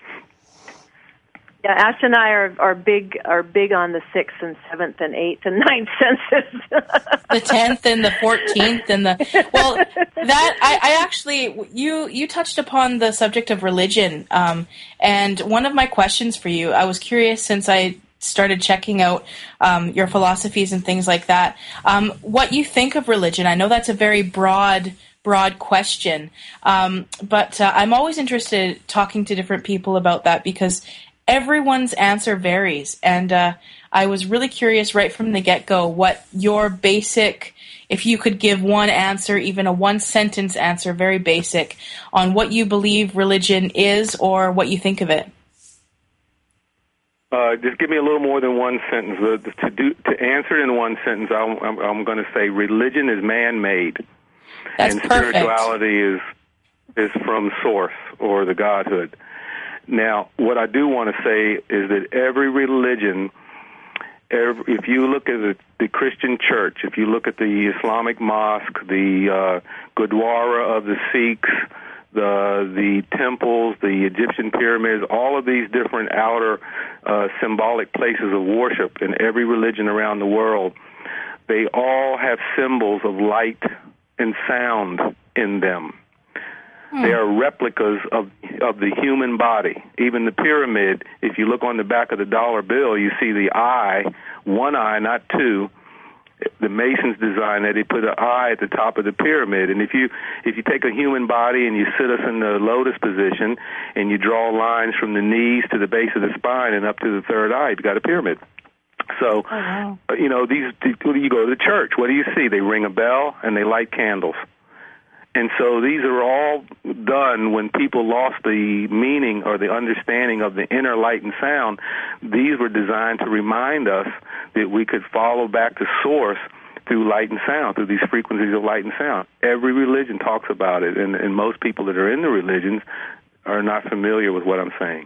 Yeah, Ash and I are, are big are big on the sixth and seventh and eighth and ninth senses. The tenth and the fourteenth and the well, that I, I actually you you touched upon the subject of religion, um, and one of my questions for you, I was curious since I started checking out um, your philosophies and things like that, um, what you think of religion. I know that's a very broad. broad question, um, but uh, I'm always interested in talking to different people about that because everyone's answer varies. And uh, I was really curious right from the get-go what your basic, if you could give one answer, even a one-sentence answer, very basic, on what you believe religion is or what you think of it. Uh, just give me a little more than one sentence. Uh, to do to answer it in one sentence, I'm, I'm, I'm going to say religion is man-made, That's and perfect. spirituality is is from source or the Godhood. Now, what I do want to say is that every religion, every, if you look at the, the Christian church, if you look at the Islamic mosque, the uh, Gurdwara of the Sikhs, the the temples, the Egyptian pyramids, all of these different outer uh, symbolic places of worship in every religion around the world, they all have symbols of light and sound in them. Hmm. They are replicas of of the human body. Even the pyramid, if you look on the back of the dollar bill, you see the eye, one eye, not two. The Masons designed that they put an eye at the top of the pyramid, and if you if you take a human body and you sit us in the lotus position and you draw lines from the knees to the base of the spine and up to the third eye, you've got a pyramid. So, oh, wow. you know, these you go to the church. What do you see? They ring a bell and they light candles. And so these are all done when people lost the meaning or the understanding of the inner light and sound. These were designed to remind us that we could follow back to source through light and sound, through these frequencies of light and sound. Every religion talks about it, and, and most people that are in the religions are not familiar with what I'm saying.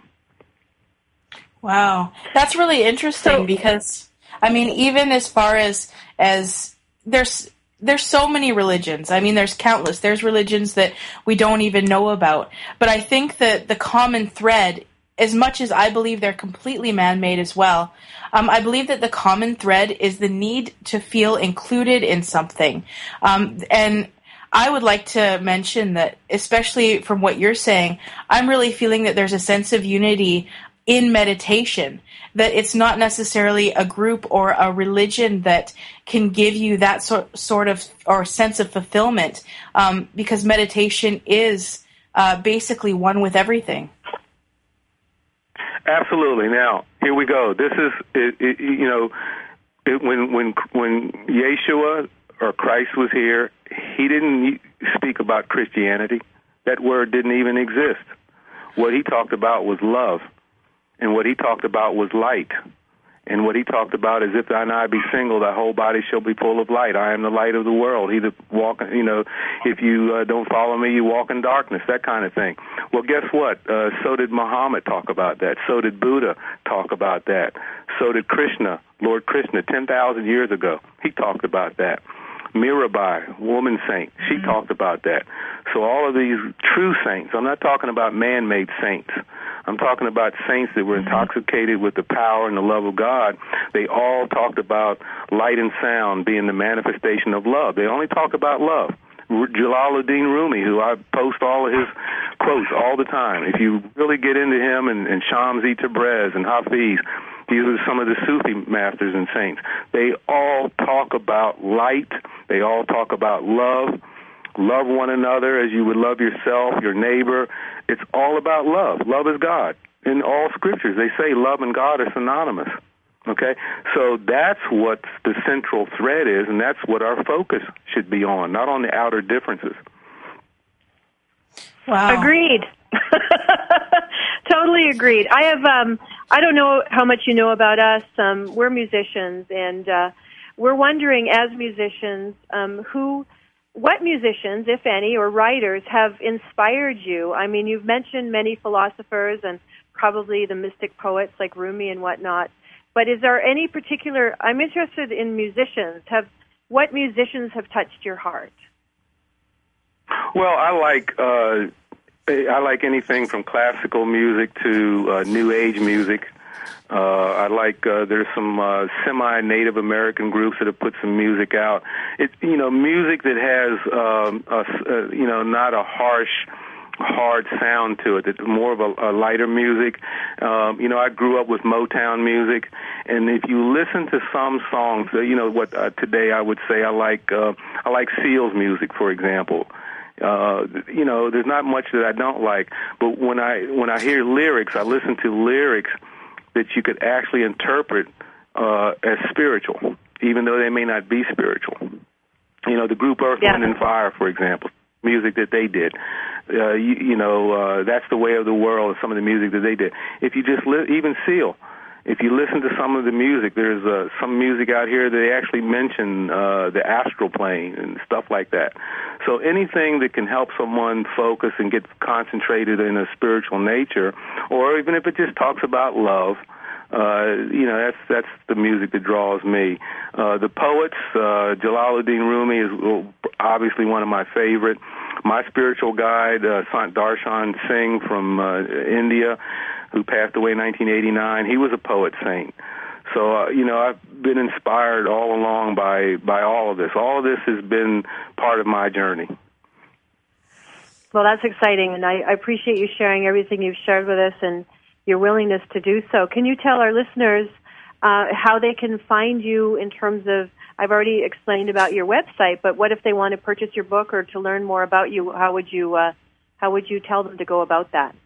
Wow. That's really interesting so, because, I mean, even as far as, as there's... There's so many religions. I mean, there's countless. There's religions that we don't even know about. But I think that the common thread, as much as I believe they're completely man-made as well, um, I believe that the common thread is the need to feel included in something. Um, and I would like to mention that, especially from what you're saying, I'm really feeling that there's a sense of unity in meditation, that it's not necessarily a group or a religion that can give you that so, sort of or sense of fulfillment, um, because meditation is uh, basically one with everything. Absolutely. Now, here we go. This is, it, it, you know, it, when when when Yeshua or Christ was here, he didn't speak about Christianity. That word didn't even exist. What he talked about was love. And what he talked about was light. And what he talked about is, if thine eye be single, thy whole body shall be full of light. I am the light of the world. He that walk, you know, if you uh, don't follow me, you walk in darkness, that kind of thing. Well, guess what? Uh, so did Muhammad talk about that. So did Buddha talk about that. So did Krishna, Lord Krishna, ten thousand years ago. He talked about that. Mirabai, woman saint, she mm-hmm. talked about that. So all of these true saints, I'm not talking about man-made saints. I'm talking about saints that were intoxicated with the power and the love of God. They all talked about light and sound being the manifestation of love. They only talk about love. Jalaluddin Rumi, who I post all of his quotes all the time. If you really get into him, and, and Shamsi Tabriz and Hafiz, these are some of the Sufi masters and saints. They all talk about light. They all talk about love. Love one another as you would love yourself, your neighbor. It's all about love. Love is God. In all scriptures, they say love and God are synonymous. Okay? So that's what the central thread is, and that's what our focus should be on, not on the outer differences. Wow. Agreed. Totally agreed. I have, um, I don't know how much you know about us. Um, we're musicians, and uh, we're wondering, as musicians, um, who... what musicians, if any, or writers have inspired you? I mean, you've mentioned many philosophers and probably the mystic poets like Rumi and whatnot. But is there any particular? I'm interested in musicians. Have what musicians have touched your heart? Well, I like uh, I like anything from classical music to uh, New Age music. Uh, I like, uh, there's some, uh, semi-Native American groups that have put some music out. It's, you know, music that has, um, a, uh, you know, not a harsh, hard sound to it. It's more of a, a lighter music. Um, you know, I grew up with Motown music, and if you listen to some songs, uh, you know, what, uh, today I would say I like, uh, I like Seal's music, for example. Uh, you know, there's not much that I don't like, but when I, when I hear lyrics, I listen to lyrics that you could actually interpret uh, as spiritual, even though they may not be spiritual. You know, the group Earth, Yeah. Wind, and Fire, for example, music that they did. Uh, you, you know, uh, That's the Way of the World, some of the music that they did. If you just li- even Seal, if you listen to some of the music, there's uh, some music out here that they actually mention uh, the astral plane and stuff like that. So anything that can help someone focus and get concentrated in a spiritual nature, or even if it just talks about love, uh, you know, that's that's the music that draws me. Uh, the poets, uh, Jalaluddin Rumi is obviously one of my favorite. My spiritual guide, uh, Sant Darshan Singh from uh, India, who passed away in nineteen eighty-nine, he was a poet saint. So, uh, you know, I've been inspired all along by, by all of this. All of this has been part of my journey. Well, that's exciting, and I, I appreciate you sharing everything you've shared with us and your willingness to do so. Can you tell our listeners uh, how they can find you in terms of, I've already explained about your website, but what if they want to purchase your book or to learn more about you? How would you, uh, how would you tell them to go about that?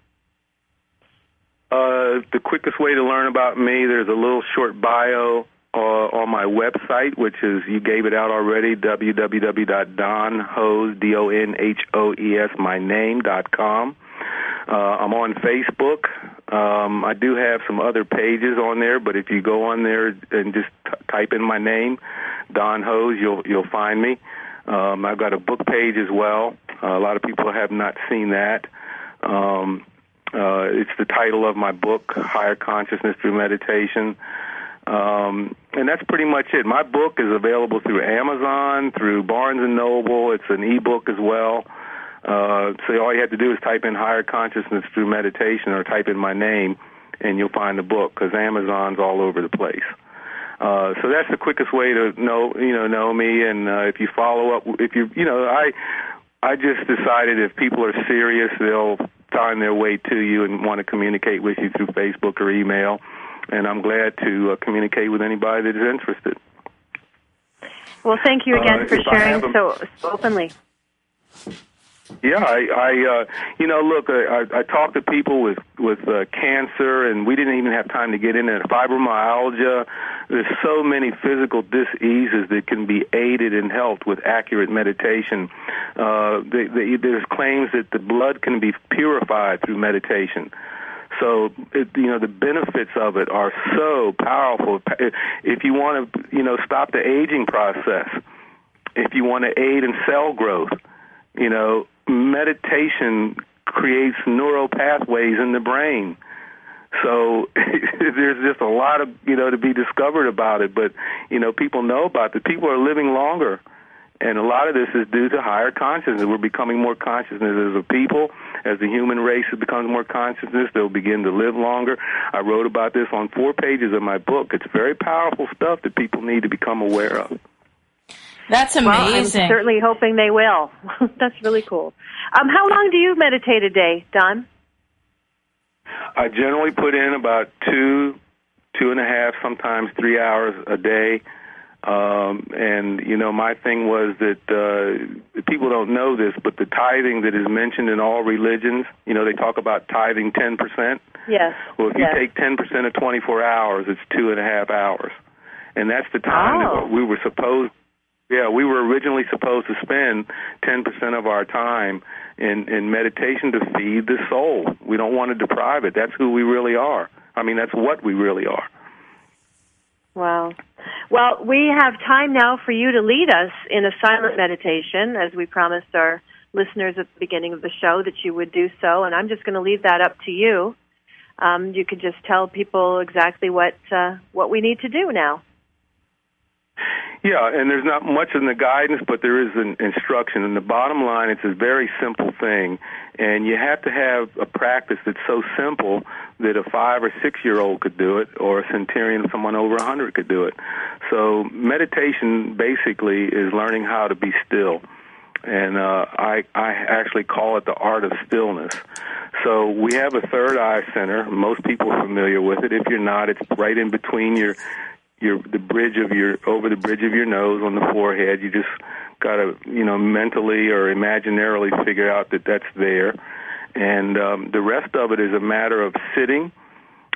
Uh, the quickest way to learn about me, there's a little short bio uh, on my website, which is, you gave it out already, w w w dot don hoes, D O N H O E S, my name, dot com. Uh, I'm on Facebook. Um, I do have some other pages on there, but if you go on there and just t- type in my name, Don Hose, you'll you'll find me. Um, I've got a book page as well. Uh, a lot of people have not seen that. Um, uh, it's the title of my book, Higher Consciousness Through Meditation. Um, and that's pretty much it. My book is available through Amazon, through Barnes and Noble. It's an e-book as well. Uh, so all you have to do is type in Higher Consciousness Through Meditation, or type in my name, and you'll find the book, because Amazon's all over the place. Uh, so that's the quickest way to know, you know, know me. And uh, if you follow up, if you, you know, I, I just decided if people are serious, they'll find their way to you and want to communicate with you through Facebook or email. And I'm glad to uh, communicate with anybody that is interested. Well, thank you again Uh, for if I sharing have a- so, so openly. Yeah, I, I uh, you know, look, I, I talk to people with with uh, cancer, and we didn't even have time to get into it. Fibromyalgia. There's so many physical diseases that can be aided and helped with accurate meditation. Uh, they, they, there's claims that the blood can be purified through meditation. So, it, you know, the benefits of it are so powerful. If you want to, you know, stop the aging process, if you want to aid in cell growth, you know, meditation creates neural pathways in the brain. So there's just a lot of, you know, to be discovered about it. But, you know, people know about it. People are living longer. And a lot of this is due to higher consciousness. We're becoming more consciousness as a people. As the human race becomes more consciousness, they'll begin to live longer. I wrote about this on four pages of my book. It's very powerful stuff that people need to become aware of. That's amazing. Well, I'm certainly hoping they will. That's really cool. Um, how long do you meditate a day, Don? I generally put in about two, two and a half, sometimes three hours a day. Um, and, you know, my thing was that uh, people don't know this, but the tithing that is mentioned in all religions, you know, they talk about tithing ten percent. Yes. Well, if you yes. take ten percent of twenty-four hours, it's two and a half hours. And that's the time Oh. that we were supposed Yeah, we were originally supposed to spend ten percent of our time in, in meditation to feed the soul. We don't want to deprive it. That's who we really are. I mean, that's what we really are. Wow. Well, we have time now for you to lead us in a silent meditation, as we promised our listeners at the beginning of the show that you would do so, and I'm just going to leave that up to you. Um, you could just tell people exactly what uh, what we need to do now. Yeah, and there's not much in the guidance, but there is an instruction. And the bottom line, it's a very simple thing. And you have to have a practice that's so simple that a five- or six-year-old could do it, or a centurion, someone over one hundred could do it. So meditation basically is learning how to be still. And uh, I, I actually call it the art of stillness. So we have a third eye center. Most people are familiar with it. If you're not, it's right in between your your the bridge of your over the bridge of your nose on the forehead. You just got to, you know, mentally or imaginarily figure out that that's there. And um, the rest of it is a matter of sitting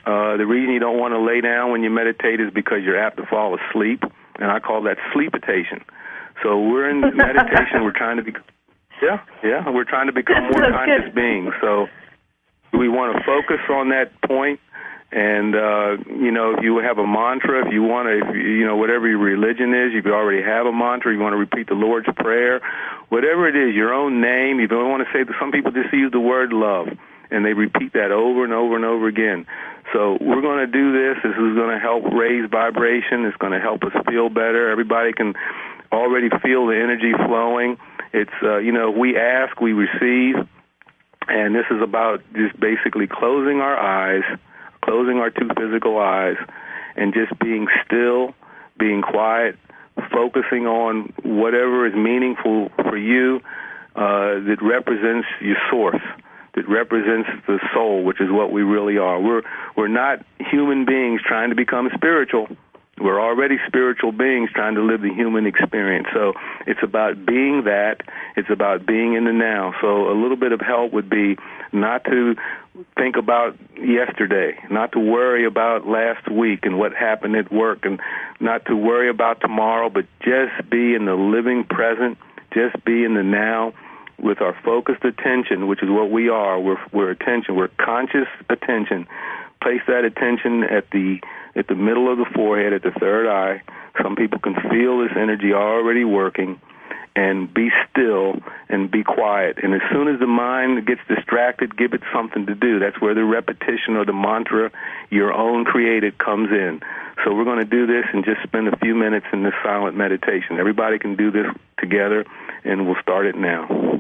Uh, the reason you don't want to lay down when you meditate is because you're apt to fall asleep, and I call that sleepitation. So we're in meditation. We're trying to be, yeah, yeah, we're trying to become more That's conscious good. beings. So we want to focus on that point. And, uh, you know, if you have a mantra, if you want to, if you, you know, whatever your religion is, you could already have a mantra, you want to repeat the Lord's Prayer, whatever it is, your own name, you don't want to say that. Some people just use the word love, and they repeat that over and over and over again. So we're going to do this. This is going to help raise vibration. It's going to help us feel better. Everybody can already feel the energy flowing. It's, uh, you know, we ask, we receive, and this is about just basically closing our eyes, closing our two physical eyes, and just being still, being quiet, focusing on whatever is meaningful for you, uh, that represents your source, that represents the soul, which is what we really are. We're we're not human beings trying to become spiritual. We're already spiritual beings trying to live the human experience. So it's about being that. It's about being in the now. So a little bit of help would be not to think about yesterday, not to worry about last week and what happened at work, and not to worry about tomorrow, but just be in the living present, just be in the now with our focused attention, which is what we are. We're, we're attention. We're conscious attention. Place that attention at the at the middle of the forehead, at the third eye. Some people can feel this energy already working. And be still and be quiet. And as soon as the mind gets distracted, give it something to do. That's where the repetition or the mantra, your own created, comes in. So we're going to do this and just spend a few minutes in this silent meditation. Everybody can do this together, and we'll start it now.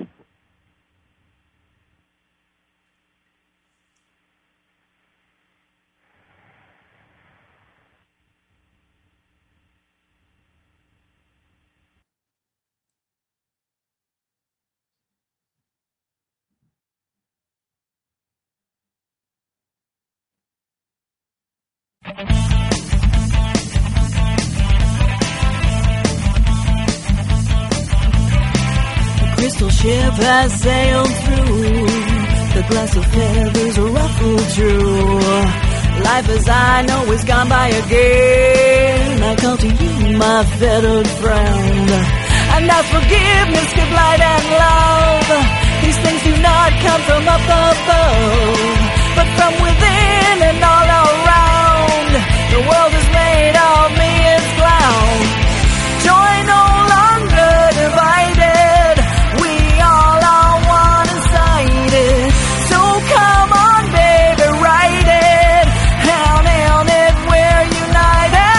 Crystal ship has sailed through, the glass of feathers ruffled through. Life as I know is gone by again. I call to you, my fettered friend, and ask forgiveness, give light and love. These things do not come from up above, but from within and all around. The world is made of me as ground. Joy no longer divided. We all are one inside it. So come on, baby, write it. Down in it, we're united.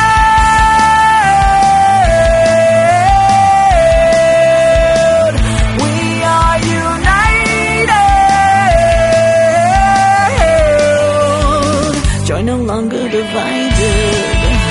We are united. Joy no longer divided.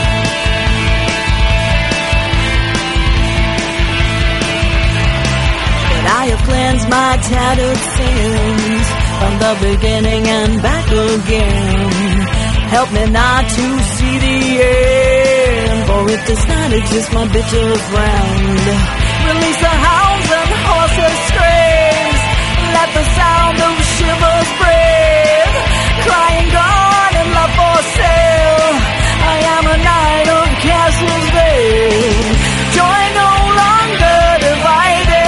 I have cleansed my tattered sins from the beginning and back again. Help me not to see the end, for it does not exist, my bitter friend. Release the hounds and horses' screams. Let the sound of shivers breathe. Crying gone and love for sale. I am a knight of Castle's Bay. Joy no longer divided.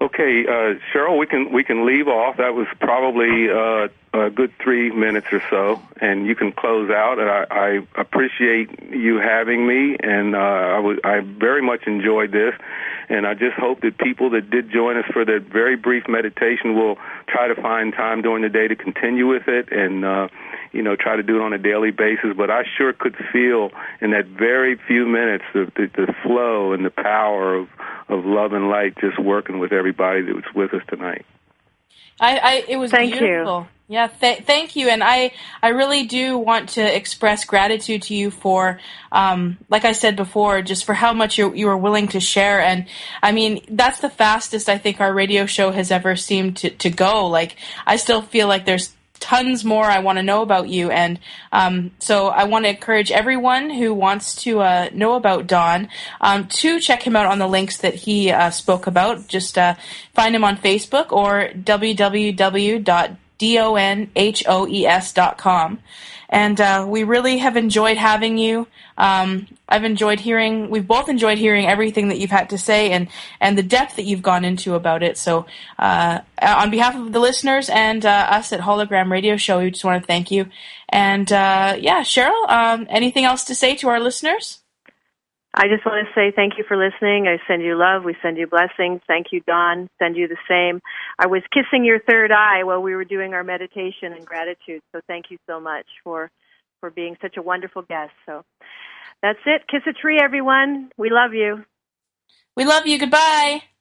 Okay, uh, Cheryl, we can we can leave off. That was probably uh, a good three minutes or so, and you can close out. And I, I appreciate you having me, and uh, I, was, I very much enjoyed this. And I just hope that people that did join us for that very brief meditation will try to find time during the day to continue with it, and uh, you know, try to do it on a daily basis. But I sure could feel in that very few minutes the, the, the flow and the power of, of love and light just working with everybody that was with us tonight. I, I it was Thank beautiful. you. Yeah, th- thank you, and I, I really do want to express gratitude to you for, um, like I said before, just for how much you you were willing to share. And I mean, that's the fastest I think our radio show has ever seemed to, to go. Like, I still feel like there's tons more I want to know about you, and um, so I want to encourage everyone who wants to uh, know about Don um, to check him out on the links that he uh, spoke about. Just uh, find him on Facebook or w w w dot donhoes dot com. And uh, we really have enjoyed having you. Um, I've enjoyed hearing, we've both enjoyed hearing everything that you've had to say, and, and the depth that you've gone into about it. So uh, on behalf of the listeners and uh, us at Hologram Radio Show, we just want to thank you. And uh, yeah, Cheryl, um, anything else to say to our listeners? I just want to say thank you for listening. I send you love. We send you blessings. Thank you, Don. Send you the same. I was kissing your third eye while we were doing our meditation and gratitude. So thank you so much for, for being such a wonderful guest. So that's it. Kiss a tree, everyone. We love you. We love you. Goodbye.